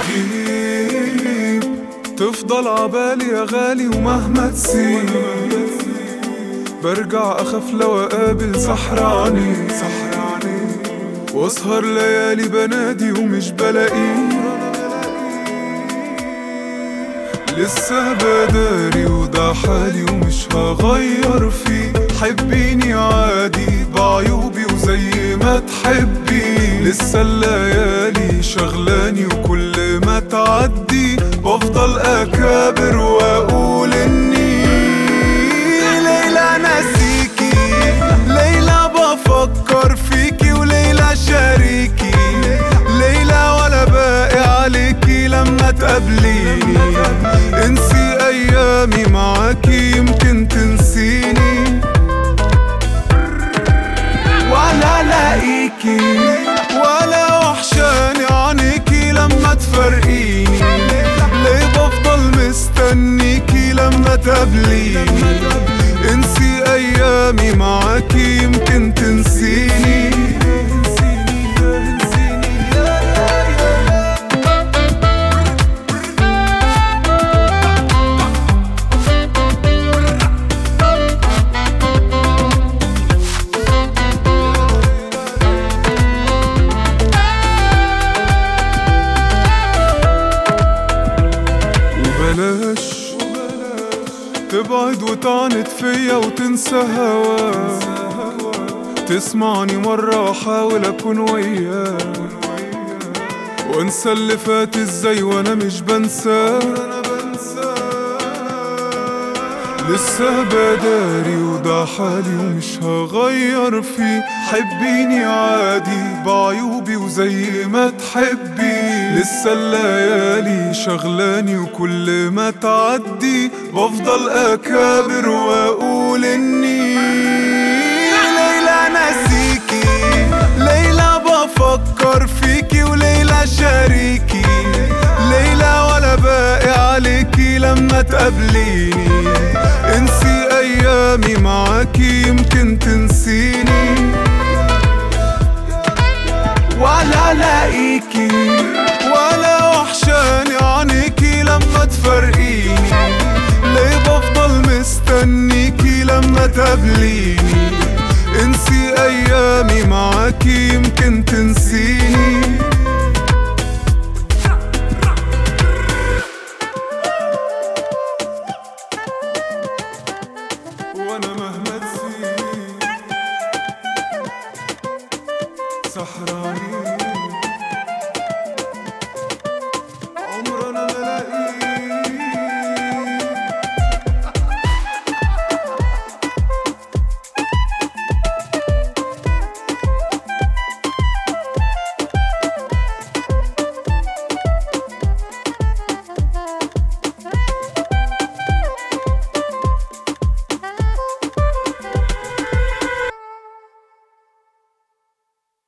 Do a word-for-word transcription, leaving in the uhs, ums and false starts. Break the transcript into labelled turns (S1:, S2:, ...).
S1: تغيب تفضل عبالي يا غالي، ومهما تسيب برجع أخاف لو أقابل سحراني واسهر ليالي بنادي ومش بلاقيه. لسه بداري وده حالي ومش هغير فيه، حبيني عادي بعيوبي وزي ما تحبي. لسه الليالي شغلاني وكل ما تعدي بفضل أكابر وأقول إني ليلى ناسيكي، ليلى بفكر فيكي، وليلى شريكي، ليلى ولا باقي عليكي لما تقابليني. انسي أيامي معاكي يمكن تنسيني، ولا لاقيكي ولا وحشاني عنيكي لما تفرقيني. ليه بفضل مستنيكي لما تقابليني؟ انسي أيامي معاكي يمكن تنسيني. بلاش تبعد وتعند فيا وتنسى هواك، تسمعني مرة وحاول أكون وياك، وانسى اللي فات ازاي وانا مش بنساك. لسه بداري وده حالي ومش هغير فيه، حبيني عادي بعيوبي وزي ما تحبي. لسه الليالي شغلاني وكل ما تعدي بفضل أكابر وأقول إني ليلى ناسيكي، ليلى بفكر فيكي، وليلى شريكي، ليلى ولا باقي عليكي لما تقابليني. انسي أيامي معاكي يمكن تنسيني، ولا لاقيكي ولا وحشاني عنيكي لما تفرقيني. ليه بفضل مستنيكي لما تقابليني؟ انسي أيامي معاكي يمكن تنسيني. وانا مهما تسيب سحراني